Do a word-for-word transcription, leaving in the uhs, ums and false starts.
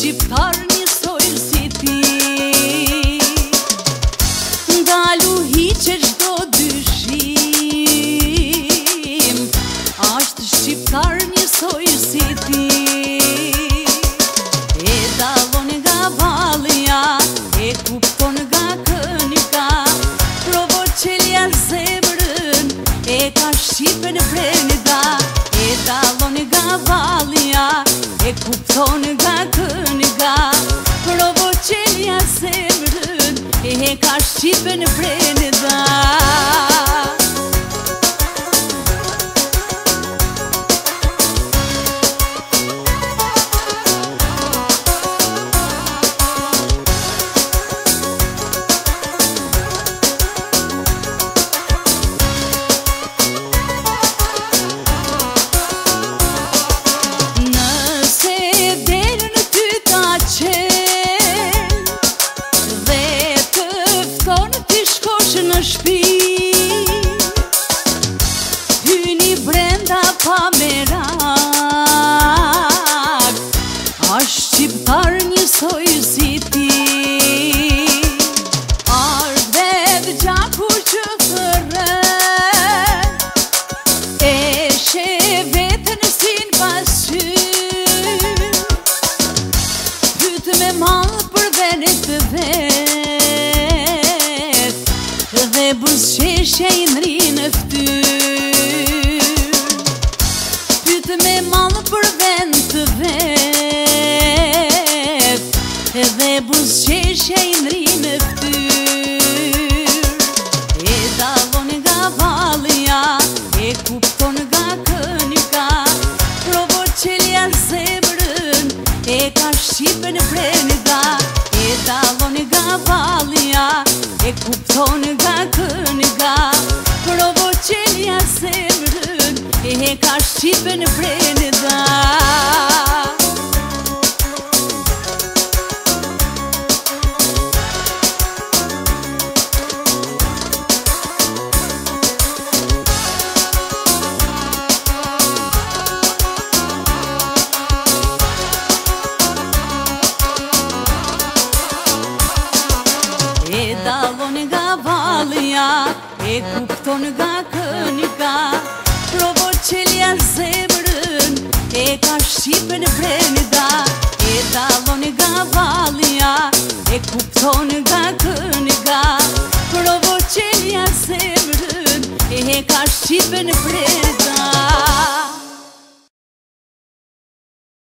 shqiptar njësoj si ti. Ndalu hiqe çdo dyshim, ashtë shqiptar njësoj si ti. E dallon nga vallja, e kupton nga kënika, provo qelja zemrën, e ka Shqipen brenda. E dallon nga vallja, e kupton nga kënika, provo qelja zemrën, e ka Shqipen brenda. Hyni brenda pa merak, ashtë shqiptar njësoj si ti. Ardhet gjaku që thërret, e she vetën sin pasqyr, pyt me malë për venit të vet, dhe buzëqeshja i nri në fytyr. Pyt me malë për vend të vet, dhe buzëqeshja i nri në fytyr. E dallon nga vallja, e kupton nga kënika, provo qelja zemrën, e ka Shqipen brenda. E dallon nga vallja, e kupton nga kënika, provo qelja zemrën, e ka Shqipen brenda. E dallon nga vallja, e kupton nga kënika, provo qelja zemrën, e ka Shqipen brenda. E dallon nga vallja, e kupton nga kënika, provo qelja zemrën, e ka Shqipen brenda.